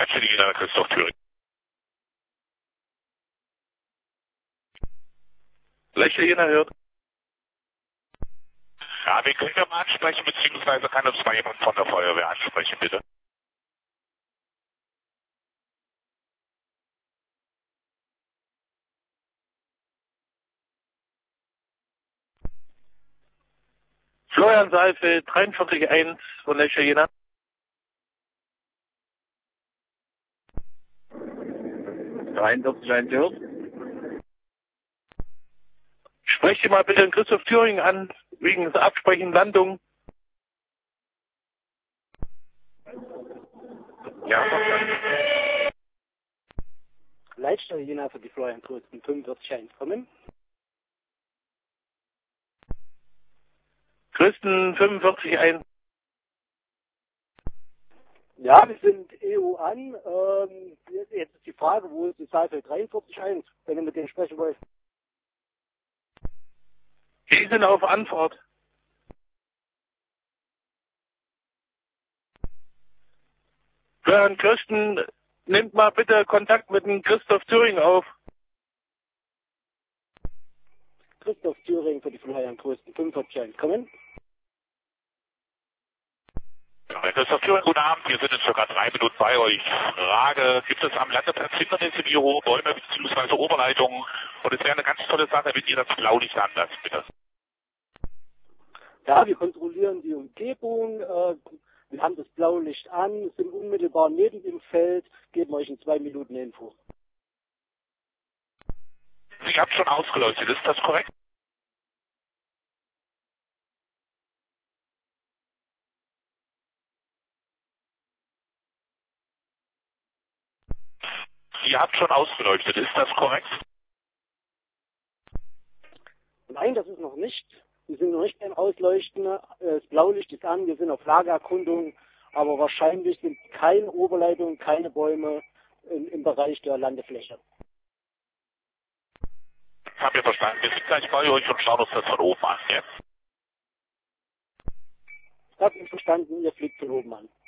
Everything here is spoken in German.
Leitstelle Christoph Thüring. Leitstelle hört. Ja, wen können wir mal ansprechen, beziehungsweise kann uns mal jemand von der Feuerwehr ansprechen, bitte? Florian Saalfeld, 43.1 von Leitstelle Jena. 43.1 hört. Spreche mal bitte den Christoph Thüring an, wegen der Absprechen Landung. Ja, verstanden. Leitstelle Jena für die Florian Krösten 45.1 kommen. Christen 45.1. Ja, wir sind EU an. Jetzt ist die Frage, wo ist die Saalfeld 43.1, wenn ihr mit denen sprechen wollt. Die sind auf Antwort. Florian Christen, nimmt mal bitte Kontakt mit dem Christoph Thüring auf. Christoph Thüring für die Florian Krösten 45.1 kommen. Herr Christoph Thüring, guten Abend. Wir sind in circa 3 Minuten bei euch. Frage, gibt es am Landeplatz Hindernisse wie hohe Bäume bzw. Oberleitungen? Und es wäre eine ganz tolle Sache, wenn ihr das Blaulicht anlasst, bitte. Ja, wir kontrollieren die Umgebung. Wir haben das Blaulicht an, sind unmittelbar neben dem Feld, geben euch in 2 Minuten Info. Ich habe schon ausgeleuchtet, ist das korrekt? Ihr habt schon ausgeleuchtet, ist das korrekt? Nein, das ist noch nicht. Wir sind noch nicht beim Ausleuchten. Das Blaulicht ist an, wir sind auf Lagererkundung, aber wahrscheinlich sind keine Oberleitungen, keine Bäume im Bereich der Landefläche. Haben wir verstanden. Wir sind gleich bei euch und schauen uns das von oben an, ja? Das ist verstanden, ihr fliegt von oben an.